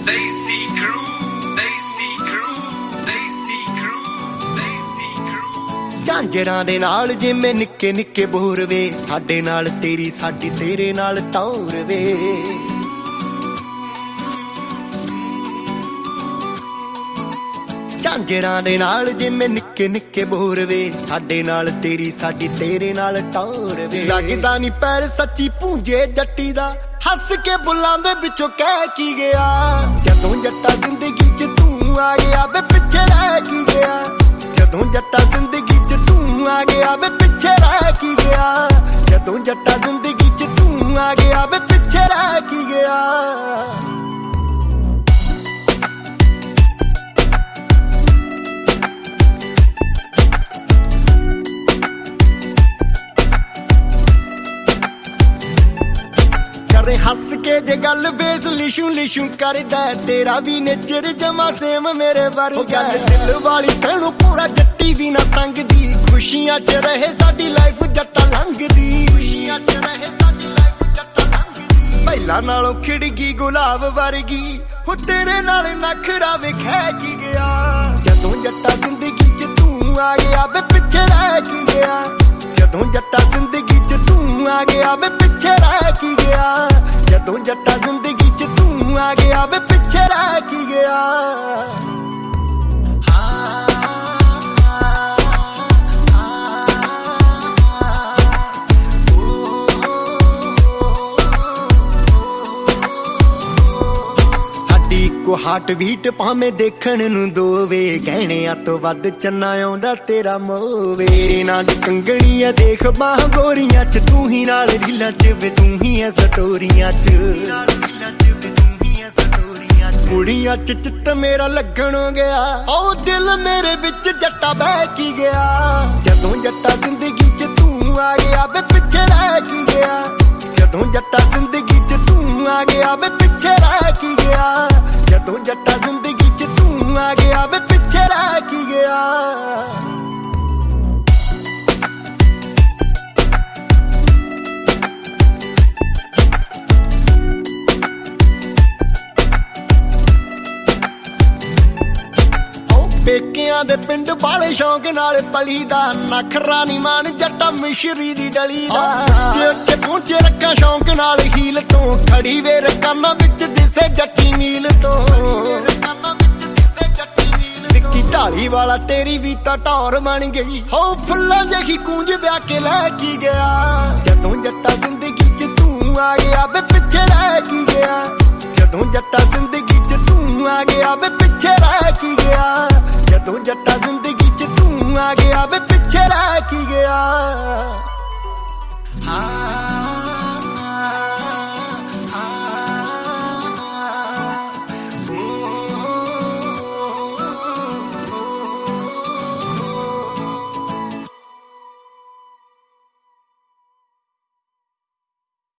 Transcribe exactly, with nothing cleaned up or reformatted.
Desi Crew, Desi Crew, Desi Crew, Desi Crew। ਝਾਂਜਰਾਂ ਦੇ ਨਾਲ ਜਿਵੇਂ ਨਿੱਕੇ ਨਿੱਕੇ ਬੋਰ ਵੇ, ਸਾਡੇ ਨਾਲ ਤੇਰੀ ਸਾਡੀ ਤੇਰੇ ਨਾਲ ਤੌਰ ਵੇ। ਝਾਂਜਰਾਂ ਦੇ ਨਾਲ ਜਿਵੇਂ ਨਿੱਕੇ ਨਿੱਕੇ ਬੋਰ ਵੇ, ਸਾਡੇ ਨਾਲ ਤੇਰੀ ਸਾਡੀ ਤੇਰੇ ਨਾਲ ਟੌਰ ਵੇ। ਲੱਗਦਾ ਨੀ ਪੈਰ ਸੱਚੀ ਪੂੰਝੇ ਜੱਟੀ ਦਾ, ਹੱਸ ਕੇ ਬੁੱਲਾਂ ਦੇ ਵਿੱਚੋਂ ਕਹਿ ਕੀ ਗਿਆ। ਜਦੋਂ ਜੱਟਾ ਜ਼ਿੰਦਗੀ 'ਚ ਤੂੰ ਆ ਗਿਆ ਵੇ ਪਿੱਛੇ ਰਹਿ ਕੀ ਗਿਆ। ਜਦੋਂ ਜੱਟਾ ਜ਼ਿੰਦਗੀ 'ਚ ਤੂੰ ਆ ਗਿਆ ਵੇ ਪਿੱਛੇ ਰਹਿ ਕੀ ਗਿਆ। ਜਦੋਂ ਜੱਟਾ ਜ਼ਿੰਦਗੀ 'ਚ ਤੂੰ ਆ ਗਿਆ ਵੇ ਪਿੱਛੇ ਰਹਿ ਕੀ ਗਿਆ। ਹੱਸ ਕੇ ਜੇ ਗੱਲ ਵੇਸ ਲਿਸ਼ੂ ਲਿਸ਼ੂ ਕਰਦਾ, ਤੇਰਾ ਵੀ ਨੇਚਰ ਜਮਾ ਸੇਮ ਮੇਰੇ ਵਰਗਾ। ਦਿਲ ਵਾਲੀ ਤੈਨੂੰ ਪੂਰਾ ਜੱਟੀ ਵੀ ਨਾ ਸੰਗਦੀ, ਖੁਸ਼ੀਆਂ 'ਚ ਰਹੇ ਸਾਡੀ ਲਾਈਫ ਜੱਟਾ ਲੰਘਦੀ। ਖੁਸ਼ੀਆਂ 'ਚ ਰਹੇ ਸਾਡੀ ਲਾਈਫ ਜੱਟਾ ਲੰਘਦੀ। ਪਹਿਲਾਂ ਨਾਲੋਂ ਖਿੜ ਗਈ ਗੁਲਾਬ ਵਰਗੀ, ਹੋ ਤੇਰੇ ਨਾਲ ਨਖਰਾ ਵੇਖੈ ਕੀ ਗਿਆ। ਜਦੋਂ ਜੱਟਾ ਜ਼ਿੰਦਗੀ 'ਚ ਤੂੰ ਆ ਗਿਆ ਵੇ ਪਿੱਛੇ ਰਹਿ ਕੀ ਗਿਆ। ਜਦੋਂ ਜੱਟਾ ਜ਼ਿੰਦਗੀ 'ਚ ਤੂੰ ਆ ਗਿਆ ਵੇ ਪਿੱਛੇ ਰਹਿ ਕੀ ਗਿਆ। ਜਦੋਂ ਜੱਟਾ ਜ਼ਿੰਦਗੀ 'ਚ ਤੂੰ ਆ ਗਿਆ ਵੇ ਪਿੱਛੇ ਰਹਿ ਕੀ ਗਿਆ। ਸਾਡੀ ਇੱਕੋ ਹਾਰਟ ਬੀਟ ਭਾਵੇਂ ਦੇਖਣ ਨੂੰ ਦੋਵੇ, ਗਹਿਣਿਆਂ ਤੋਂ ਵੱਧ ਚੰਨਾ ਆਉਂਦਾ ਤੇਰਾ ਮੋਵੇ। ਤੇਰੇ ਨਾਲ ਕੰਗਣੀਆਂ ਦੇਖ ਬਾਹ ਗੋਰੀਆਂ 'ਚ, ਤੂੰ ਹੀ ਨਾਲ ਰੀਲਾਂ 'ਚ ਵੇ ਤੂੰ ਹੀ ਐ ਸਟੋਰੀਆਂ 'ਚ। ਕੁੜੀਆਂ 'ਚ ਚਿੱਤ ਮੇਰਾ ਲੱਗਣ ਗਿਆ, ਓ ਦਿਲ ਮੇਰੇ ਵਿੱਚ ਜੱਟਾ ਬਹਿ ਕੀ ਗਿਆ। ਜਦੋਂ ਜੱਟਾ ਜ਼ਿੰਦਗੀ 'ਚ ਤੂੰ ਆ ਗਿਆ ਵੇ ਪਿੱਛੇ ਰਹਿ ਕੀ ਗਿਆ। ਜਦੋਂ ਜੱਟਾ ਜ਼ਿੰਦਗੀ 'ਚ ਤੂੰ ਆ ਗਿਆ ਵੇ ਪਿੱਛੇ ਰਹਿ ਕੀ ਗਿਆ। ਜਦੋਂ ਜੱਟਾ ਜ਼ਿੰਦਗੀ 'ਚ ਤੂੰ ਆ ਗਿਆ ਵੇ ਪਿੱਛੇ ਰਹਿ ਕੀ ਗਿਆ। ਪੇਕਿਆਂ ਦੇ ਪਿੰਡ ਵਾਲੇ ਸ਼ੌਂਕ ਨਾਲ ਪਲੀ ਦਾ, ਨਖਰਾ ਨੀ ਮਾਨ ਜੱਟਾ ਮਿਸ਼ਰੀ ਦੀ ਡਲੀ ਦਾ। ਜੇ ਉੱਚੇ ਪਹੁੰਚੇ ਰੱਖਾਂ ਸ਼ੌਂਕ ਨਾਲ ਹੀਲ ਤੋਂ, ਖੜੀ ਵੇ ਰਕਾਨਾ ਵਿੱਚ ਦਿਸੇ ਜੱਟੀ ਮੀਲ ਤੋਂ। ਵਿੱਕੀ ਢਾਲੀ ਵਾਲਾ ਤੇਰੀ ਵੀ ਤਾਂ ਟੌਰ ਬਣ ਗਈ, ਹੋ ਫੁੱਲਾਂ ਜਿਹੀ ਕੂੰਜ ਵਿਆਹ ਕੇ ਲੈ ਕੀ ਗਿਆ। ਜਦੋਂ ਜੱਟਾ ਜ਼ਿੰਦਗੀ 'ਚ ਤੂੰ ਆ ਗਿਆ ਵੇ ਪਿੱਛੇ ਰਹਿ ਕੀ ਗਿਆ। ਜਦੋਂ ਜੱਟਾ ਜ਼ਿੰਦਗੀ 'ਚ ਤੂੰ ਆ ਗਿਆ ਵੇ ਪਿੱਛੇ ਰਹਿ ਕੀ ਗਿਆ। ਜਦੋਂ ਜੱਟਾ